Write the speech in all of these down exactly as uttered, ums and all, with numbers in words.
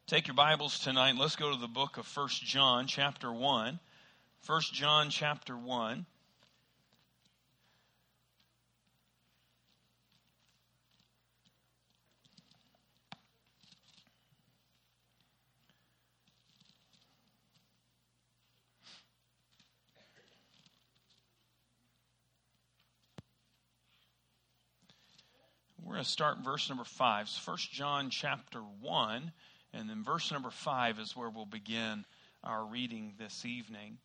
Take your Bibles tonight. Let's go to the book of First John chapter one. First John chapter one. We're going to start in verse number five. So First John chapter one. And then verse number five is where we'll begin our reading this evening.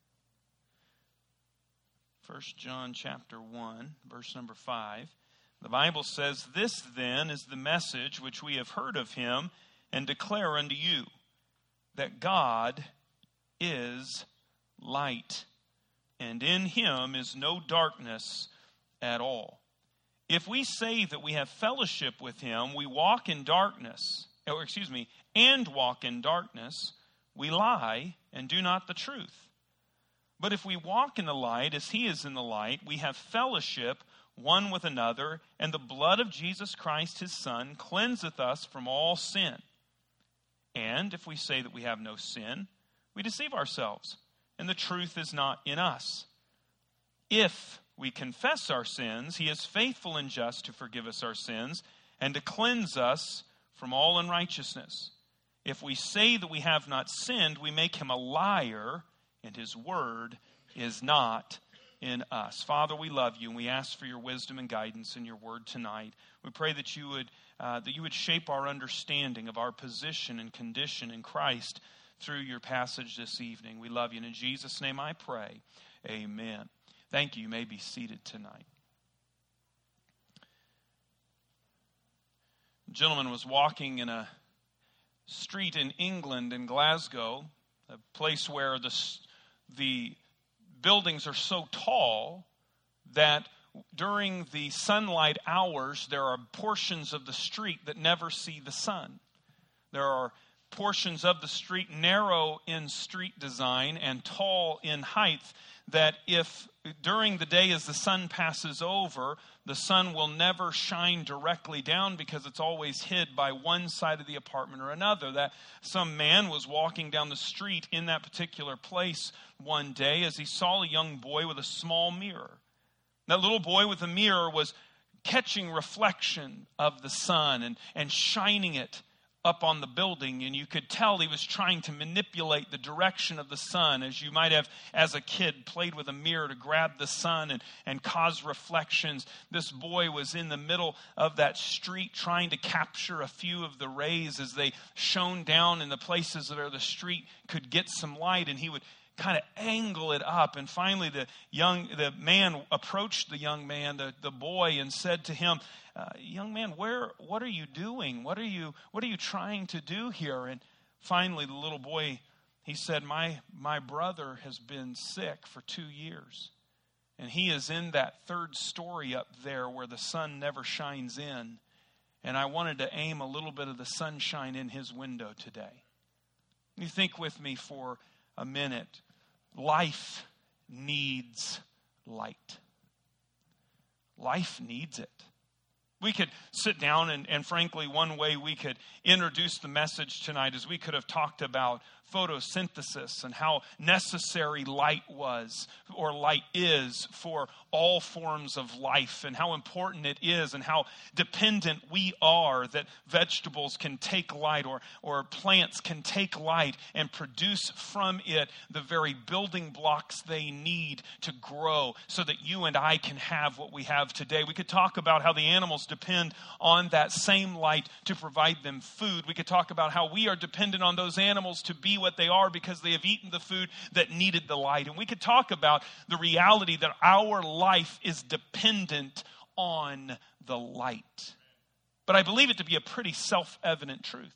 First John chapter one, verse number five. The Bible says, "This then is the message which we have heard of him and declare unto you, that God is light, and in him is no darkness at all. If we say that we have fellowship with him, we walk in darkness, or excuse me, and walk in darkness, we lie and do not the truth. But if we walk in the light as he is in the light, we have fellowship one with another, and the blood of Jesus Christ his Son cleanseth us from all sin. And if we say that we have no sin, we deceive ourselves, and the truth is not in us. If we confess our sins, he is faithful and just to forgive us our sins and to cleanse us from all unrighteousness. If we say that we have not sinned, we make him a liar, and his word is not in us." Father, we love you, and we ask for your wisdom and guidance in your word tonight. We pray that you would uh, that you would shape our understanding of our position and condition in Christ through your passage this evening. We love you, and in Jesus' name I pray. Amen. Thank you. You may be seated tonight. A gentleman was walking in a street in England, in Glasgow, a place where the, the buildings are so tall that during the sunlight hours, there are portions of the street that never see the sun. There are portions of the street narrow in street design and tall in height that if during the day as the sun passes over, the sun will never shine directly down because it's always hid by one side of the apartment or another. That some man was walking down the street in that particular place one day as he saw a young boy with a small mirror. That little boy with a mirror was catching reflection of the sun and, and shining it up on the building, and you could tell he was trying to manipulate the direction of the sun, as you might have, as a kid, played with a mirror to grab the sun and, and cause reflections. This boy was in the middle of that street trying to capture a few of the rays as they shone down in the places where the street could get some light, and he would kind of angle it up. And finally the young the man approached the young man, the, the boy, and said to him, uh, young man, where what are you doing? What are you what are you trying to do here? And finally the little boy, he said, My my brother has been sick for two years. And he is in that third story up there where the sun never shines in. And I wanted to aim a little bit of the sunshine in his window today. You think with me for a minute. Life needs light. Life needs it. We could sit down and, and frankly, one way we could introduce the message tonight is we could have talked about photosynthesis and how necessary light was or light is for all forms of life, and how important it is and how dependent we are that vegetables can take light or, or plants can take light and produce from it the very building blocks they need to grow so that you and I can have what we have today. We could talk about how the animals depend on that same light to provide them food. We could talk about how we are dependent on those animals to be what they are because they have eaten the food that needed the light. And we could talk about the reality that our life is dependent on the light. But I believe it to be a pretty self-evident truth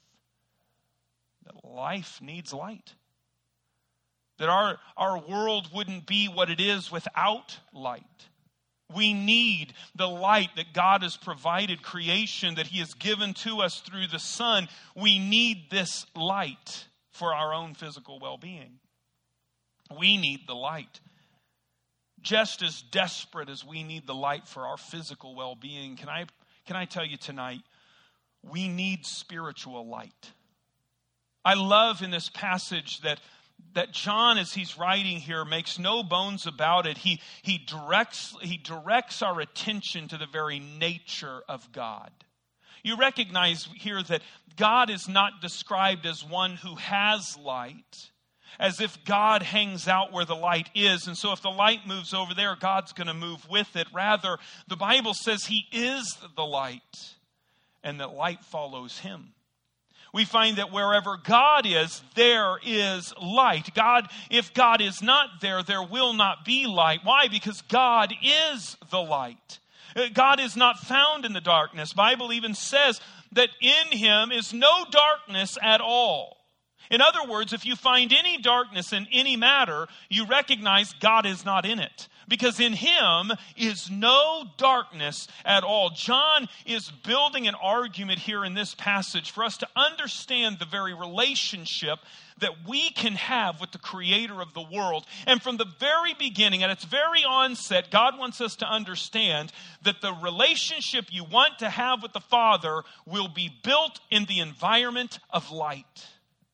that life needs light. That our, our world wouldn't be what it is without light. We need the light that God has provided creation, that he has given to us through the sun. We need this light for our own physical well-being. We need the light. Just as desperate as we need the light for our physical well-being, can I, can I tell you tonight, we need spiritual light. I love in this passage that, that John, as he's writing here, makes no bones about it. He, he, directs, he directs our attention to the very nature of God. You recognize here that God is not described as one who has light, as if God hangs out where the light is. And so if the light moves over there, God's going to move with it. Rather, the Bible says he is the light, and that light follows him. We find that wherever God is, there is light. God, if God is not there, there will not be light. Why? Because God is the light. God is not found in the darkness. The Bible even says that in him is no darkness at all. In other words, if you find any darkness in any matter, you recognize God is not in it. Because in him is no darkness at all. John is building an argument here in this passage for us to understand the very relationship that we can have with the creator of the world. And from the very beginning, at its very onset, God wants us to understand that the relationship you want to have with the Father will be built in the environment of light.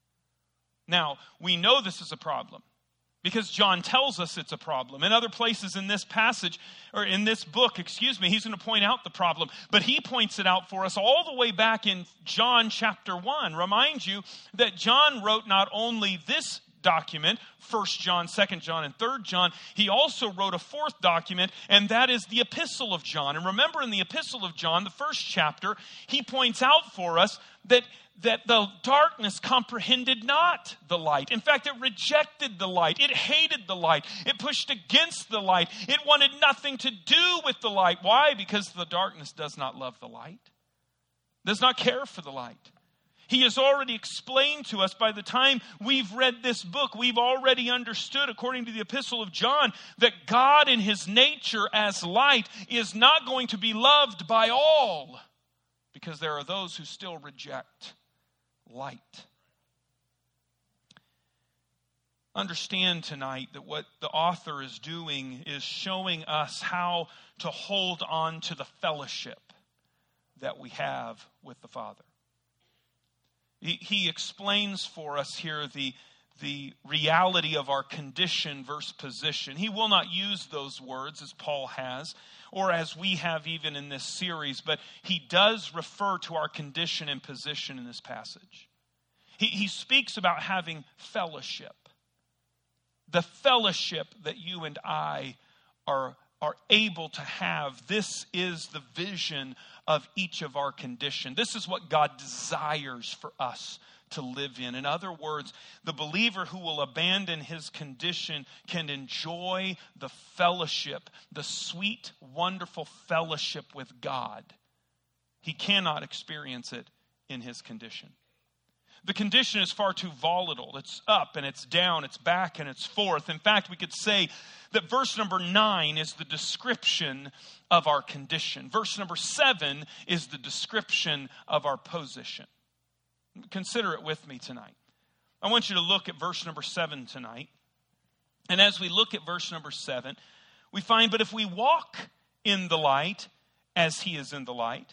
Now, we know this is a problem because John tells us it's a problem. In other places in this passage, or in this book, excuse me, he's going to point out the problem. But he points it out for us all the way back in John chapter one. Remind you that John wrote not only this document, First John, Second John, and Third John, he also wrote a fourth document, and that is the Epistle of John. And remember, in the Epistle of John, the first chapter, he points out for us that that the darkness comprehended not the light. In fact, it rejected the light. It hated the light. It pushed against the light. It wanted nothing to do with the light. Why? Because the darkness does not love the light, does not care for the light. He has already explained to us by the time we've read this book, we've already understood, according to the Epistle of John, that God in his nature as light is not going to be loved by all, because there are those who still reject light. Understand tonight that what the author is doing is showing us how to hold on to the fellowship that we have with the Father. He, he explains for us here the, the reality of our condition versus position. He will not use those words as Paul has, or as we have even in this series, but he does refer to our condition and position in this passage. He, he speaks about having fellowship. The fellowship that you and I are, are able to have. This is the vision of each of our condition. This is what God desires for us to live in. In other words, the believer who will abandon his condition can enjoy the fellowship, the sweet, wonderful fellowship with God. He cannot experience it in his condition. The condition is far too volatile. It's up and it's down, it's back and it's forth. In fact, we could say that verse number nine is the description of our condition. Verse number seven is the description of our position. Consider it with me tonight. I want you to look at verse number seven tonight. And as we look at verse number seven, we find, but if we walk in the light as he is in the light,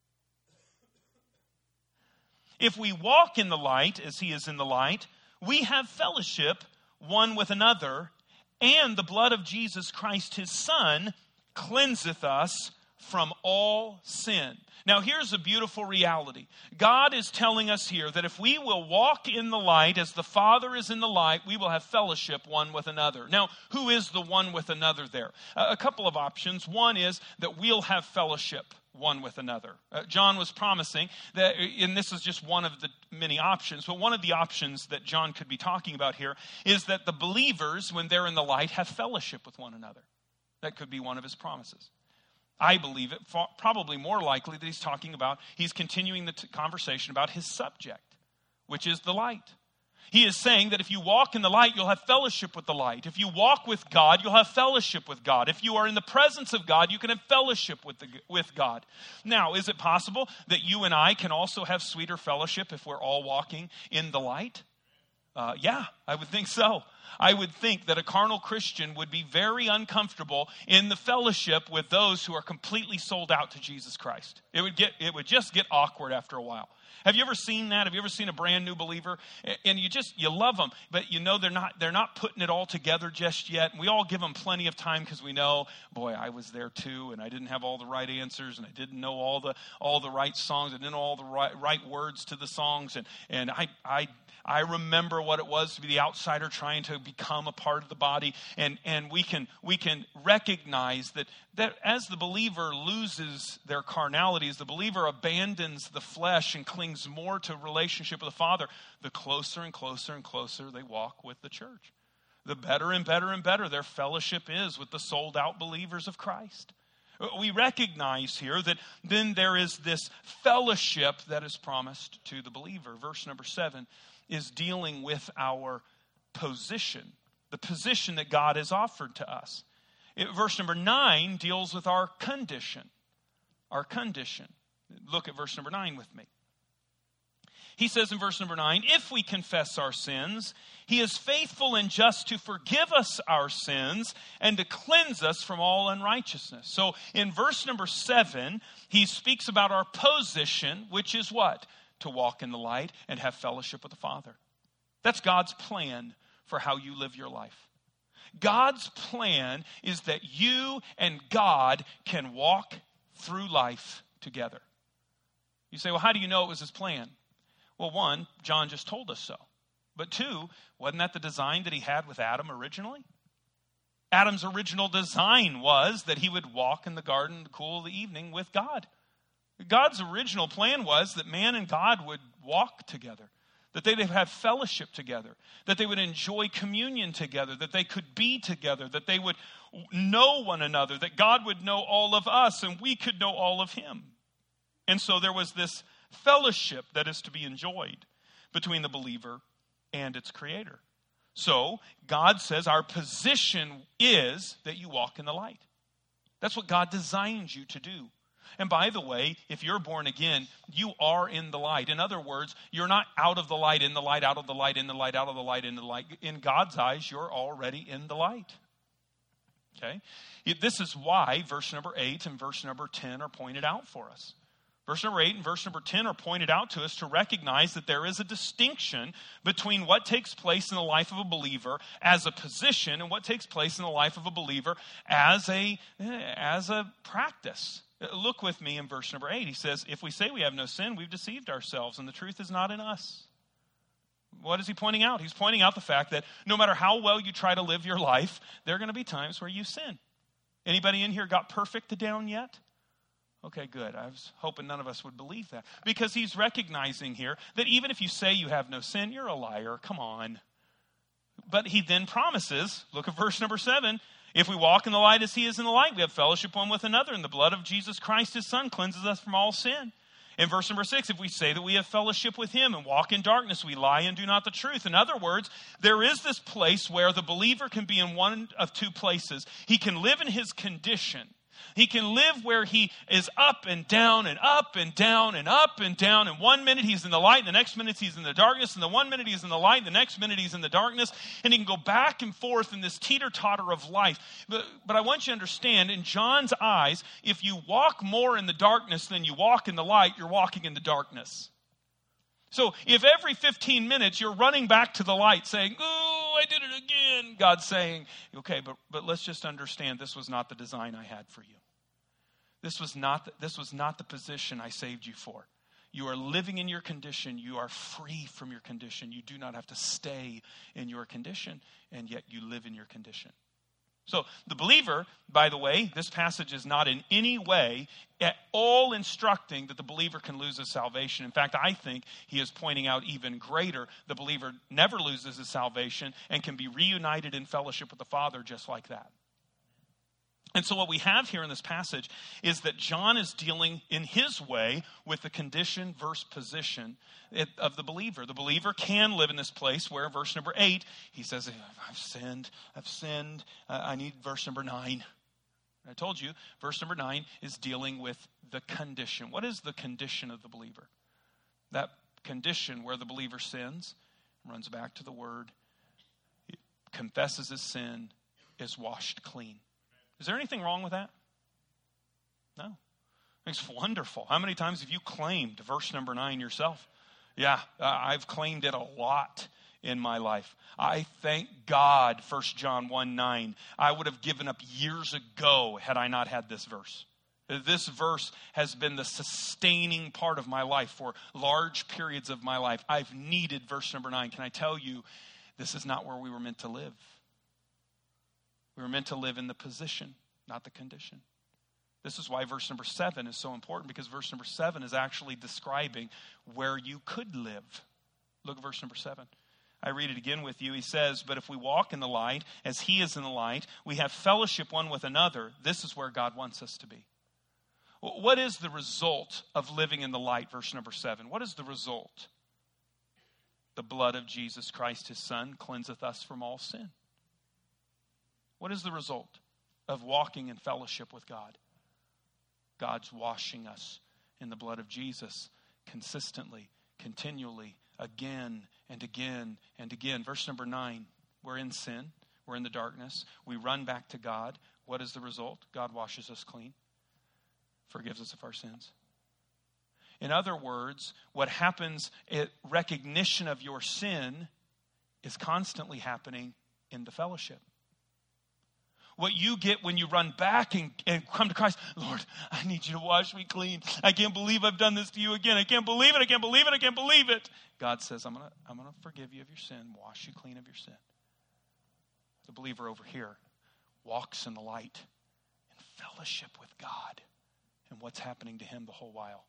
if we walk in the light as he is in the light, we have fellowship one with another, and the blood of Jesus Christ his Son cleanseth us from all sin. Now here's a beautiful reality. God is telling us here that if we will walk in the light as the Father is in the light, we will have fellowship one with another. Now, who is the one with another there? A couple of options. One is that we'll have fellowship one with another. Uh, John was promising that, and this is just one of the many options, but one of the options that John could be talking about here is that the believers, when they're in the light, have fellowship with one another. That could be one of his promises. I believe it probably more likely that he's talking about, he's continuing the t- conversation about his subject, which is the light. He is saying that if you walk in the light, you'll have fellowship with the light. If you walk with God, you'll have fellowship with God. If you are in the presence of God, you can have fellowship with, the, with God. Now, is it possible that you and I can also have sweeter fellowship if we're all walking in the light? Uh, yeah, I would think so. I would think that a carnal Christian would be very uncomfortable in the fellowship with those who are completely sold out to Jesus Christ. It would get, it would just get awkward after a while. Have you ever seen that? Have you ever seen a brand new believer? And you just, you love them, but you know they're not, they're not putting it all together just yet. And we all give them plenty of time because we know, boy, I was there too, and I didn't have all the right answers, and I didn't know all the all the right songs, I didn't know all the right, right words to the songs, and and I I I remember what it was to be the outsider trying to become a part of the body. And, and we can we can recognize that, that as the believer loses their carnality, as the believer abandons the flesh and clings more to relationship with the Father, the closer and closer and closer they walk with the church. The better and better and better their fellowship is with the sold out believers of Christ. We recognize here that then there is this fellowship that is promised to the believer. Verse number seven is dealing with our position, the position that God has offered to us. It, verse number nine deals with our condition, our condition. Look at verse number nine with me. He says in verse number nine, if we confess our sins, he is faithful and just to forgive us our sins and to cleanse us from all unrighteousness. So in verse number seven, he speaks about our position, which is what? To walk in the light and have fellowship with the Father. That's God's plan for how you live your life. God's plan is that you and God can walk through life together. You say, well, how do you know it was his plan? Well, one, John just told us so. But two, wasn't that the design that he had with Adam originally? Adam's original design was that he would walk in the garden in the cool of the evening with God. God's original plan was that man and God would walk together, that they would have fellowship together, that they would enjoy communion together, that they could be together, that they would know one another, that God would know all of us and we could know all of him. And so there was this fellowship that is to be enjoyed between the believer and its creator. So God says our position is that you walk in the light. That's what God designed you to do. And by the way, if you're born again, you are in the light. In other words, you're not out of the light, in the light, out of the light, in the light, out of the light, in the light. In God's eyes, you're already in the light. Okay? This is why verse number eight and verse number ten are pointed out for us. Verse number eight and verse number ten are pointed out to us to recognize that there is a distinction between what takes place in the life of a believer as a position and what takes place in the life of a believer as a, as a practice. Look with me in verse number eight. He says, if we say we have no sin, we've deceived ourselves and the truth is not in us. What is he pointing out? He's pointing out the fact that no matter how well you try to live your life, there are going to be times where you sin. Anybody in here got perfect down yet? Okay, good. I was hoping none of us would believe that. Because he's recognizing here that even if you say you have no sin, you're a liar. Come on. But he then promises, look at verse number seven, if we walk in the light as he is in the light, we have fellowship one with another, and the blood of Jesus Christ, his son, cleanses us from all sin. In verse number six, if we say that we have fellowship with him and walk in darkness, we lie and do not the truth. In other words, there is this place where the believer can be in one of two places. He can live in his condition. He can live where he is up and down and up and down and up and down. And one minute he's in the light, and the next minute he's in the darkness. And the one minute he's in the light, and the next minute he's in the darkness. And he can go back and forth in this teeter-totter of life. But, but I want you to understand, in John's eyes, if you walk more in the darkness than you walk in the light, you're walking in the darkness. So if every fifteen minutes you're running back to the light saying, oh, I did it again, God's saying, okay, but, but let's just understand this was not the design I had for you. This was not the, this was not the position I saved you for. You are living in your condition. You are free from your condition. You do not have to stay in your condition, and yet you live in your condition. So the believer, by the way, this passage is not in any way at all instructing that the believer can lose his salvation. In fact, I think he is pointing out even greater. The believer never loses his salvation and can be reunited in fellowship with the Father just like that. And so what we have here in this passage is that John is dealing in his way with the condition versus position of the believer. The believer can live in this place where, verse number eight, he says, I've sinned, I've sinned, uh, I need verse number nine. I told you, verse number nine is dealing with the condition. What is the condition of the believer? That condition where the believer sins runs back to the word. confesses his sin, is washed clean. Is there anything wrong with that? No. It's wonderful. How many times have you claimed verse number nine yourself? Yeah, I've claimed it a lot in my life. I thank God, First John one nine. I would have given up years ago had I not had this verse. This verse has been the sustaining part of my life for large periods of my life. I've needed verse number nine. Can I tell you, this is not where we were meant to live. We were meant to live in the position, not the condition. This is why verse number seven is so important, because verse number seven is actually describing where you could live. Look at verse number seven. I read it again with you. He says, but if we walk in the light as he is in the light, we have fellowship one with another. This is where God wants us to be. What is the result of living in the light? Verse number seven. What is the result? The blood of Jesus Christ, his son, cleanseth us from all sin. What is the result of walking in fellowship with God? God's washing us in the blood of Jesus consistently, continually, again and again and again. Verse number nine, we're in sin. We're in the darkness. We run back to God. What is the result? God washes us clean, forgives us of our sins. In other words, what happens at recognition of your sin is constantly happening in the fellowship. What you get when you run back and, and come to Christ, Lord, I need you to wash me clean. I can't believe I've done this to you again. I can't believe it. I can't believe it. I can't believe it. God says, I'm going to I'm going to forgive you of your sin, wash you clean of your sin. The believer over here walks in the light in fellowship with God. And what's happening to him the whole while?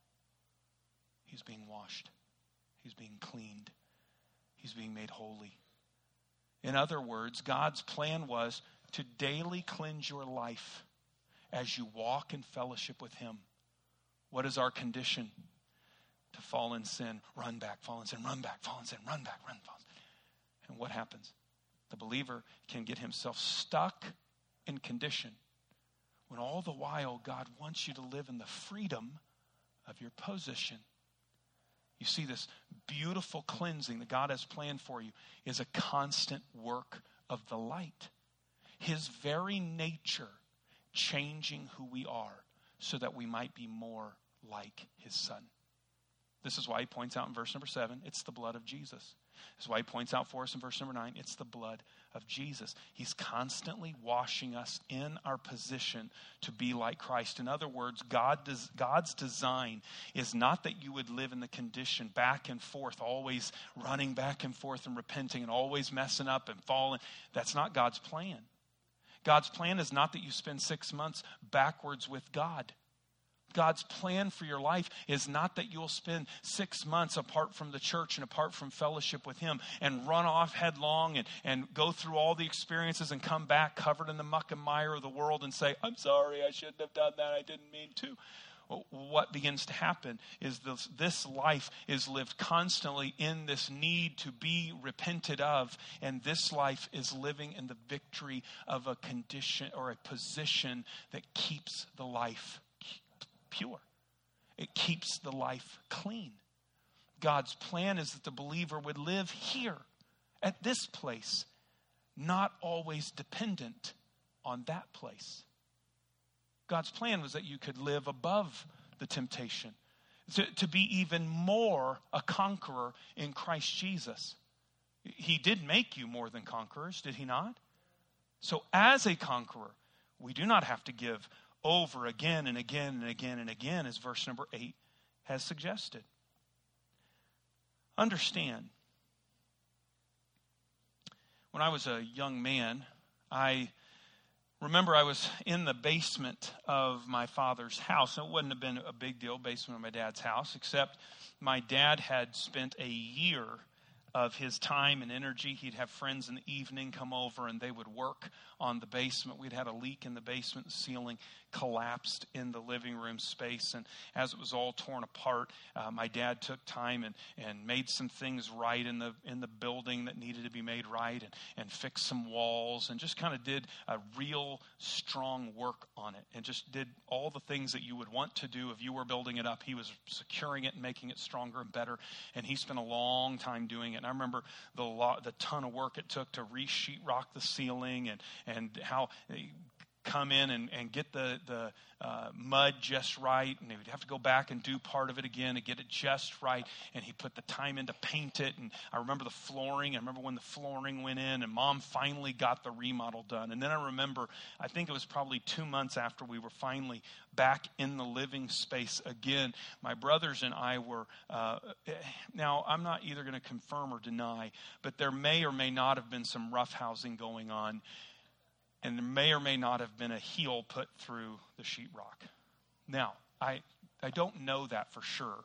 He's being washed. He's being cleaned. He's being made holy. In other words, God's plan was to daily cleanse your life as you walk in fellowship with him. What is our condition? To fall in sin, run back, fall in sin, run back, fall in sin, run back, run, fall in sin. And what happens? The believer can get himself stuck in condition when all the while God wants you to live in the freedom of your position. You see, this beautiful cleansing that God has planned for you is a constant work of the light. His very nature changing who we are so that we might be more like his son. This is why he points out in verse number seven, it's the blood of Jesus. This is why he points out for us in verse number nine, it's the blood of Jesus. He's constantly washing us in our position to be like Christ. In other words, God does, God's design is not that you would live in the condition back and forth, always running back and forth and repenting and always messing up and falling. That's not God's plan. God's plan is not that you spend six months backwards with God. God's plan for your life is not that you'll spend six months apart from the church and apart from fellowship with him and run off headlong and, and go through all the experiences and come back covered in the muck and mire of the world and say, I'm sorry, I shouldn't have done that, I didn't mean to. Well, what begins to happen is this, this life is lived constantly in this need to be repented of, and this life is living in the victory of a condition or a position that keeps the life pure. It keeps the life clean. God's plan is that the believer would live here at this place, not always dependent on that place. God's plan was that you could live above the temptation, to, to be even more a conqueror in Christ Jesus. He did make you more than conquerors, did he not? So as a conqueror, we do not have to give over again and again and again and again, as verse number eight has suggested. Understand, when I was a young man, I remember I was in the basement of my father's house. It wouldn't have been a big deal, basement of my dad's house, except my dad had spent a year of his time and energy. He'd have friends in the evening come over and they would work on the basement. We'd had a leak in the basement. The ceiling collapsed in the living room space. And as it was all torn apart, uh, my dad took time and, and made some things right in the in the building that needed to be made right, and, and fixed some walls and just kind of did a real strong work on it and just did all the things that you would want to do if you were building it up. He was securing it and making it stronger and better. And he spent a long time doing it. it. And I remember the lot, the ton of work it took to re-sheetrock the ceiling, and, and how they come in and, and get the, the uh, mud just right, and they would have to go back and do part of it again to get it just right, and he put the time in to paint it. And I remember the flooring. I remember when the flooring went in, and Mom finally got the remodel done. And then I remember, I think it was probably two months after we were finally back in the living space again, my brothers and I were, uh, now I'm not either going to confirm or deny, but there may or may not have been some roughhousing going on. And there may or may not have been a heel put through the sheetrock. Now, I I don't know that for sure.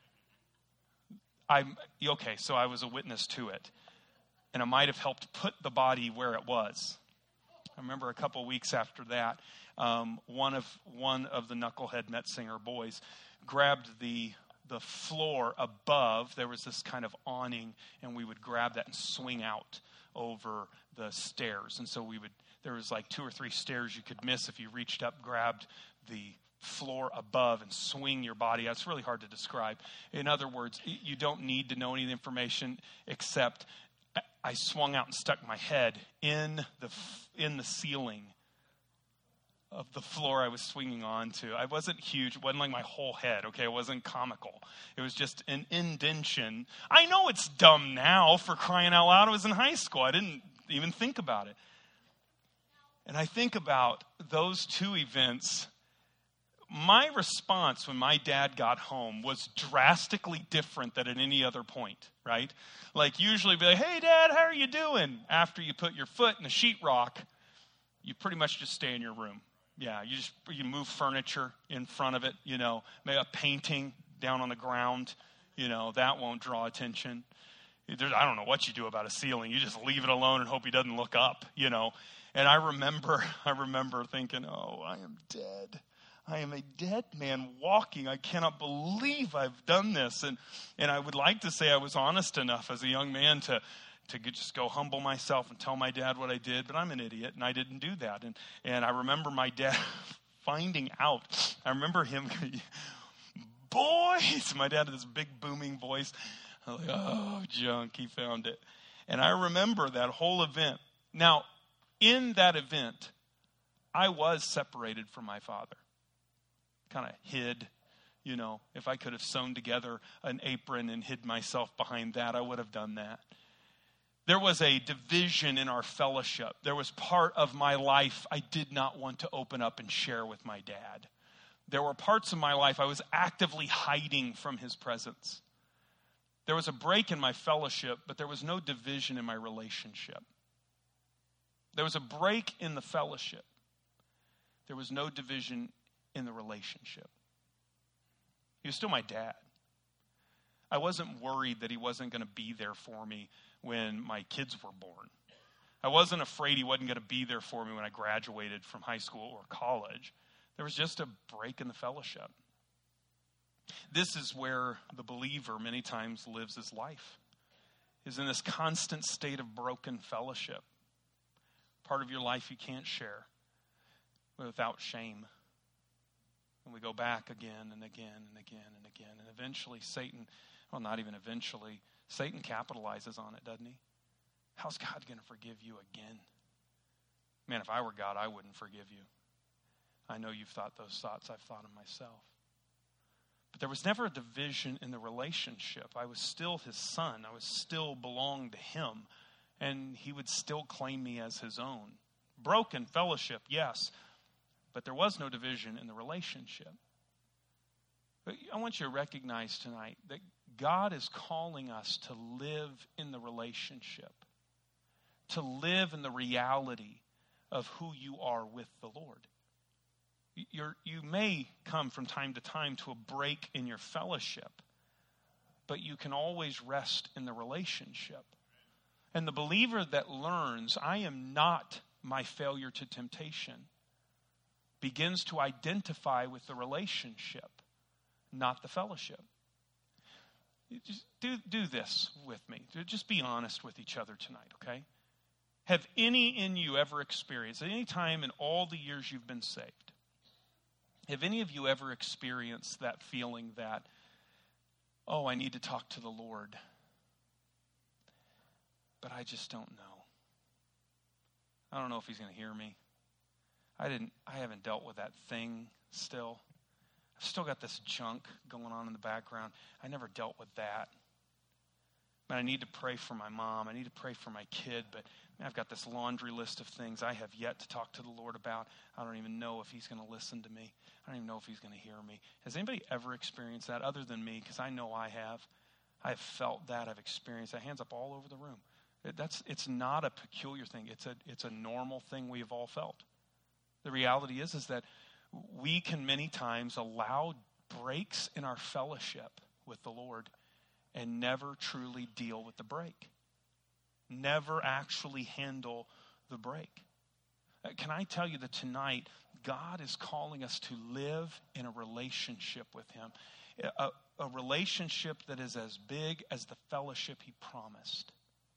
I'm okay, so I was a witness to it. And I might have helped put the body where it was. I remember a couple of weeks after that, um, one of one of the Knucklehead Metzinger boys grabbed the the floor above. There was this kind of awning, and we would grab that and swing out over the stairs. And so we would, there was like two or three stairs you could miss if you reached up, grabbed the floor above, and swing your body. That's really hard to describe. In other words, you don't need to know any information except I swung out and stuck my head in the in the ceiling of the floor I was swinging onto. I wasn't huge. It wasn't like my whole head, okay? It wasn't comical. It was just an indention. I know it's dumb now, for crying out loud. I was in high school. I didn't even think about it. And I think about those two events. My response when my dad got home was drastically different than at any other point, right? Like usually be like, hey, Dad, how are you doing? After you put your foot in the sheetrock, you pretty much just stay in your room. Yeah, you just you move furniture in front of it, you know, maybe a painting down on the ground, you know, that won't draw attention. There's, I don't know what you do about a ceiling. You just leave it alone and hope he doesn't look up, you know. And I remember, I remember thinking, oh, I am dead. I am a dead man walking. I cannot believe I've done this. And and I would like to say I was honest enough as a young man to to just go humble myself and tell my dad what I did, but I'm an idiot, and I didn't do that. And and I remember my dad finding out. I remember him, boys, my dad had this big booming voice. I was like, oh, junk, he found it. And I remember that whole event. Now, in that event, I was separated from my father. Kind of hid, you know. If I could have sewn together an apron and hid myself behind that, I would have done that. There was a division in our fellowship. There was part of my life I did not want to open up and share with my dad. There were parts of my life I was actively hiding from his presence. There was a break in my fellowship, but there was no division in my relationship. There was a break in the fellowship. There was no division in the relationship. He was still my dad. I wasn't worried that he wasn't going to be there for me when my kids were born. I wasn't afraid he wasn't going to be there for me when I graduated from high school or college. There was just a break in the fellowship. This is where the believer many times lives his life, is in this constant state of broken fellowship. Part of your life you can't share without shame. And we go back again and again and again and again. And eventually Satan, well, not even eventually, Satan capitalizes on it, doesn't he? How's God going to forgive you again? Man, if I were God, I wouldn't forgive you. I know you've thought those thoughts. I've thought them myself. But there was never a division in the relationship. I was still his son. I was still belonged to him. And he would still claim me as his own. Broken fellowship, yes. But there was no division in the relationship. But I want you to recognize tonight that God is calling us to live in the relationship, to live in the reality of who you are with the Lord. You're, you may come from time to time to a break in your fellowship, but you can always rest in the relationship. And the believer that learns, I am not my failure to temptation, begins to identify with the relationship, not the fellowship. Just do, do this with me. Just be honest with each other tonight, okay? Have any in you ever experienced, at any time in all the years you've been saved, have any of you ever experienced that feeling that, oh, I need to talk to the Lord? but I just don't know. I don't know if he's going to hear me. I didn't. I haven't dealt with that thing still. I've still got this junk going on in the background. I never dealt with that. But I need to pray for my mom. I need to pray for my kid. But man, I've got this laundry list of things I have yet to talk to the Lord about. I don't even know if he's going to listen to me. I don't even know if he's going to hear me. Has anybody ever experienced that other than me? Because I know I have. I have felt that. I've experienced that. Hands up all over the room. It, that's, it's not a peculiar thing. It's a, it's a normal thing we have all felt. The reality is, is that we can many times allow breaks in our fellowship with the Lord and never truly deal with the break. Never actually handle the break. Can I tell you that tonight, God is calling us to live in a relationship with him. A, a relationship that is as big as the fellowship he promised.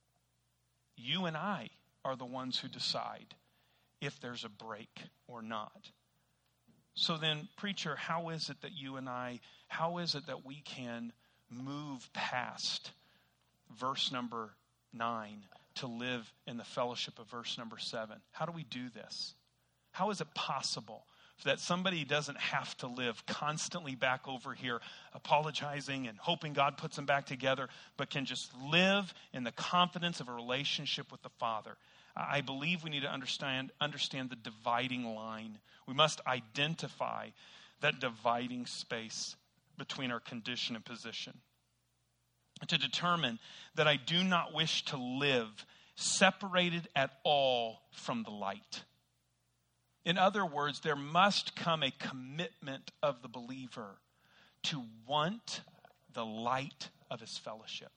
You and I are the ones who decide if there's a break or not. So then, preacher, how is it that you and I, how is it that we can move past verse number nine to live in the fellowship of verse number seven? How do we do this? How is it possible that somebody doesn't have to live constantly back over here apologizing and hoping God puts them back together, but can just live in the confidence of a relationship with the Father? I believe we need to understand, understand the dividing line. We must identify that dividing space between our condition and position. To determine that I do not wish to live separated at all from the light. In other words, there must come a commitment of the believer to want the light of his fellowship.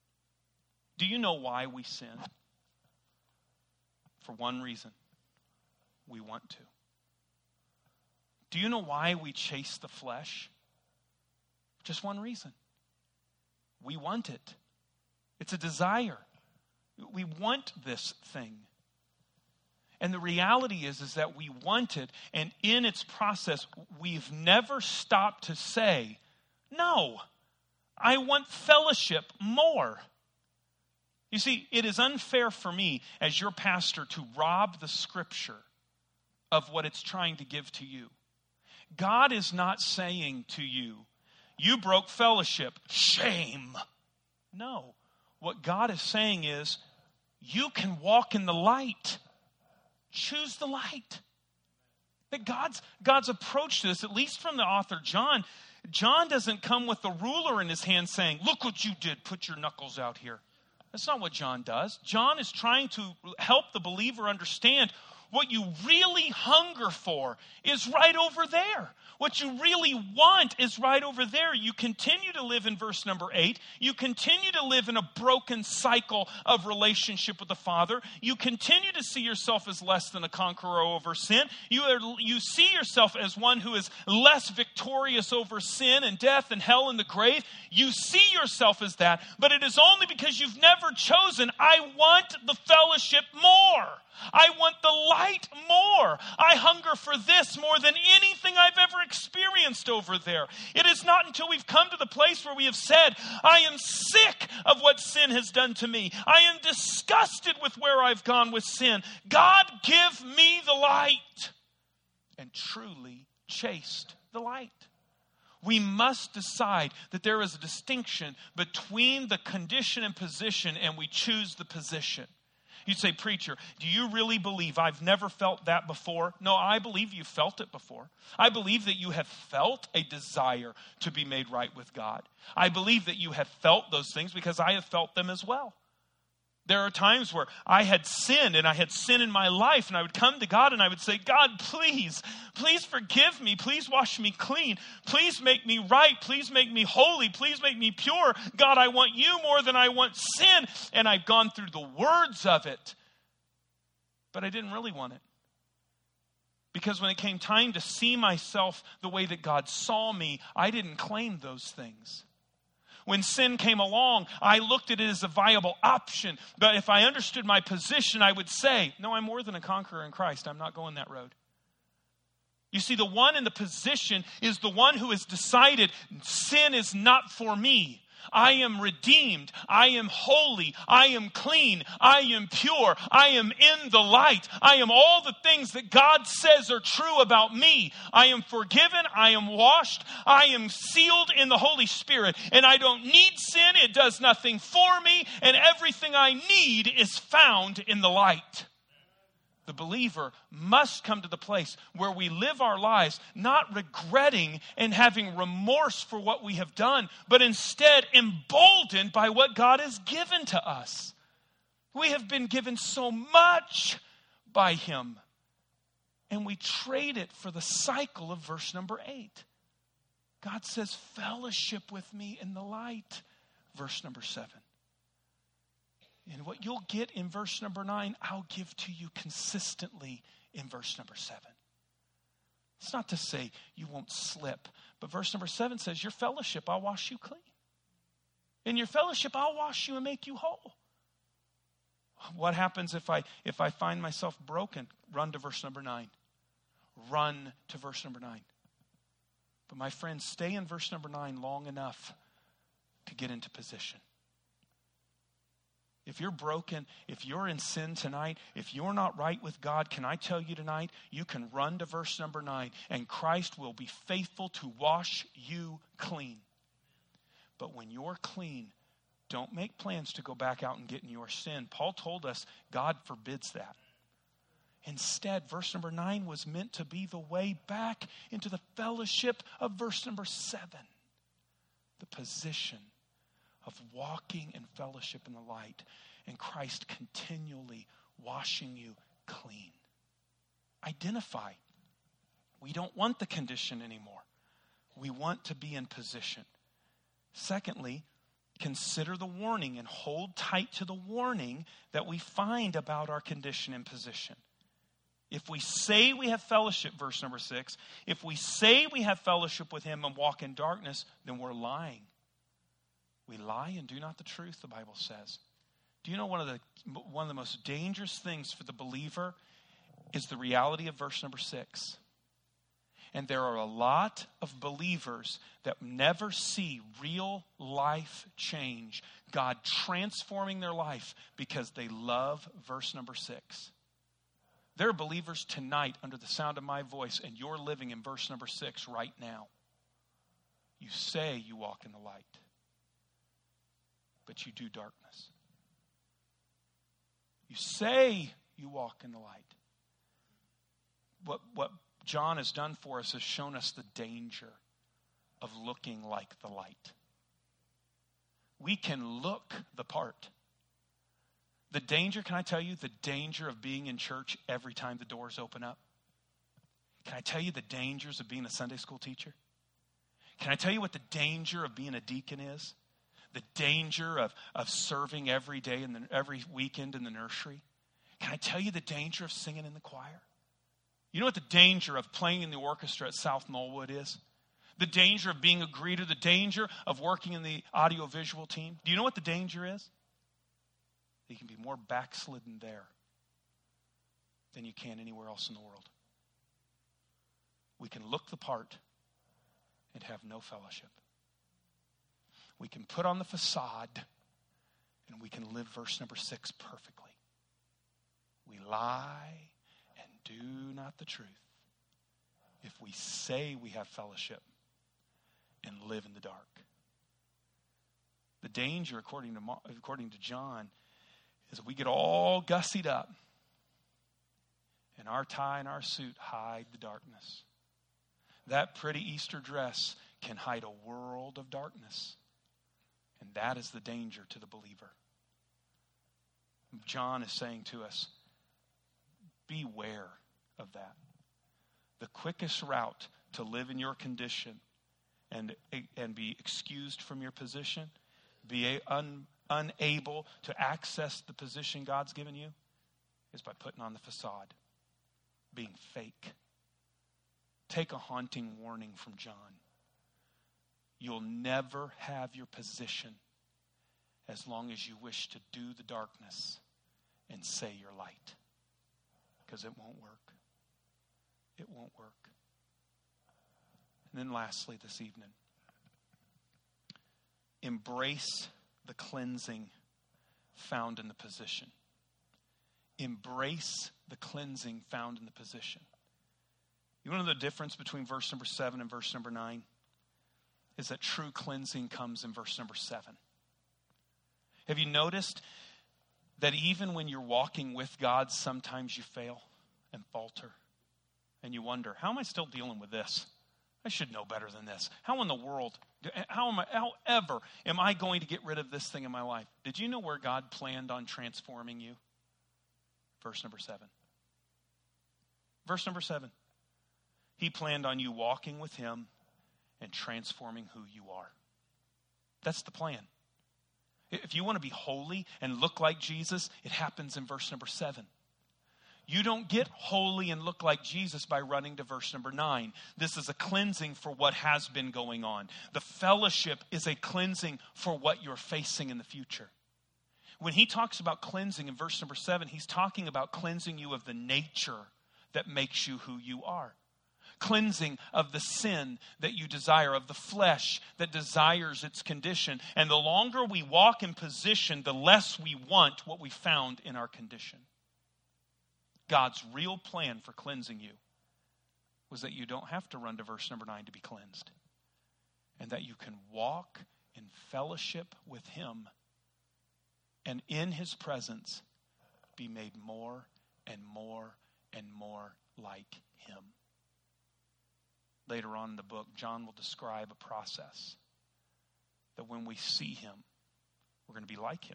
Do you know why we sin? For one reason, we want to. Do you know why we chase the flesh? Just one reason. We want it. It's a desire. We want this thing. And the reality is, is that we want it, and in its process, we've never stopped to say, no, I want fellowship more. You see, it is unfair for me as your pastor to rob the Scripture of what it's trying to give to you. God is not saying to you, you broke fellowship, shame. No. What God is saying is, you can walk in the light. Choose the light. That God's, God's approach to this, at least from the author John, John doesn't come with a ruler in his hand saying, look what you did, put your knuckles out here. That's not what John does. John is trying to help the believer understand what you really hunger for is right over there. What you really want is right over there. You continue to live in verse number eight. You continue to live in a broken cycle of relationship with the Father. You continue to see yourself as less than a conqueror over sin. You are, you see yourself as one who is less victorious over sin and death and hell and the grave. You see yourself as that, but it is only because you've never chosen, I want the fellowship more. I want the light more. I hunger for this more than anything I've ever experienced over there. It is not until we've come to the place where we have said, I am sick of what sin has done to me. I am disgusted with where I've gone with sin. God, give me the light. And truly chased the light. We must decide that there is a distinction between the condition and position, and we choose the position. You'd say, preacher, do you really believe I've never felt that before? No, I believe you felt it before. I believe that you have felt a desire to be made right with God. I believe that you have felt those things because I have felt them as well. There are times where I had sinned and I had sin in my life, and I would come to God and I would say, God, please, please forgive me. Please wash me clean. Please make me right. Please make me holy. Please make me pure. God, I want you more than I want sin. And I've gone through the words of it, but I didn't really want it. Because when it came time to see myself the way that God saw me, I didn't claim those things. When sin came along, I looked at it as a viable option. But if I understood my position, I would say, no, I'm more than a conqueror in Christ. I'm not going that road. You see, the one in the position is the one who has decided sin is not for me. I am redeemed. I am holy. I am clean. I am pure. I am in the light. I am all the things that God says are true about me. I am forgiven. I am washed. I am sealed in the Holy Spirit. And I don't need sin. It does nothing for me. And everything I need is found in the light. The believer must come to the place where we live our lives not regretting and having remorse for what we have done, but instead emboldened by what God has given to us. We have been given so much by Him, and we trade it for the cycle of verse number eight. God says, fellowship with me in the light. Verse number seven. And what you'll get in verse number nine, I'll give to you consistently in verse number seven. It's not to say you won't slip, but verse number seven says, your fellowship, I'll wash you clean. In your fellowship, I'll wash you and make you whole. What happens if I if I find myself broken? Run to verse number nine. Run to verse number nine. But my friends, stay in verse number nine long enough to get into position. If you're broken, if you're in sin tonight, if you're not right with God, can I tell you tonight, you can run to verse number nine and Christ will be faithful to wash you clean. But when you're clean, don't make plans to go back out and get in your sin. Paul told us God forbids that. Instead, verse number nine was meant to be the way back into the fellowship of verse number seven. The position of walking in fellowship in the light, and Christ continually washing you clean. Identify. We don't want the condition anymore. We want to be in position. Secondly, consider the warning and hold tight to the warning that we find about our condition and position. If we say we have fellowship, verse number six, if we say we have fellowship with Him and walk in darkness, then we're lying. We lie and do not the truth, the Bible says. Do you know one of the one of the most dangerous things for the believer is the reality of verse number six? And there are a lot of believers that never see real life change, God transforming their life because they love verse number six. There are believers tonight under the sound of my voice, and you're living in verse number six right now. You say you walk in the light, but you do darkness. You say you walk in the light. What, what John has done for us is shown us the danger of looking like the light. We can look the part. The danger, can I tell you, the danger of being in church every time the doors open up? Can I tell you the dangers of being a Sunday school teacher? Can I tell you what the danger of being a deacon is? The danger of, of serving every day and every weekend in the nursery. Can I tell you the danger of singing in the choir? You know what the danger of playing in the orchestra at South Knollwood is? The danger of being a greeter, the danger of working in the audiovisual team. Do you know what the danger is? You can be more backslidden there than you can anywhere else in the world. We can look the part and have no fellowship. We can put on the facade and we can live verse number six perfectly. We lie and do not the truth if we say we have fellowship and live in the dark. The danger, according to, according to John, is we get all gussied up and our tie and our suit hide the darkness. That pretty Easter dress can hide a world of darkness. And that is the danger to the believer. John is saying to us, beware of that. The quickest route to live in your condition and, and be excused from your position, be un, unable to access the position God's given you, is by putting on the facade, being fake. Take a haunting warning from John. You'll never have your position as long as you wish to do the darkness and say you're light. Because it won't work. It won't work. And then lastly this evening, embrace the cleansing found in the position. Embrace the cleansing found in the position. You want to know the difference between verse number seven and verse number nine? Is that true cleansing comes in verse number seven. Have you noticed that even when you're walking with God, sometimes you fail and falter? And you wonder, how am I still dealing with this? I should know better than this. How in the world, how am I, however, am I going to get rid of this thing in my life? Did you know where God planned on transforming you? Verse number seven. Verse number seven. He planned on you walking with him and transforming who you are. That's the plan. If you want to be holy and look like Jesus, it happens in verse number seven. You don't get holy and look like Jesus by running to verse number nine. This is a cleansing for what has been going on. The fellowship is a cleansing for what you're facing in the future. When he talks about cleansing in verse number seven, he's talking about cleansing you of the nature that makes you who you are. Cleansing of the sin that you desire, of the flesh that desires its condition. And the longer we walk in position, the less we want what we found in our condition. God's real plan for cleansing you was that you don't have to run to verse number nine to be cleansed. And that you can walk in fellowship with him and in his presence be made more and more and more like him. Later on in the book, John will describe a process that when we see him, we're going to be like him.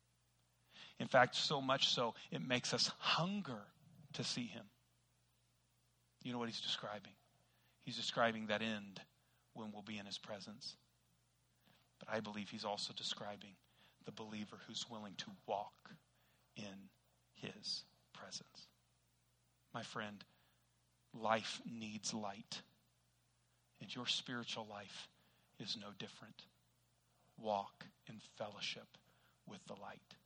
In fact, so much so, it makes us hunger to see him. You know what he's describing? He's describing that end when we'll be in his presence. But I believe he's also describing the believer who's willing to walk in his presence. My friend, life needs light. And your spiritual life is no different. Walk in fellowship with the light.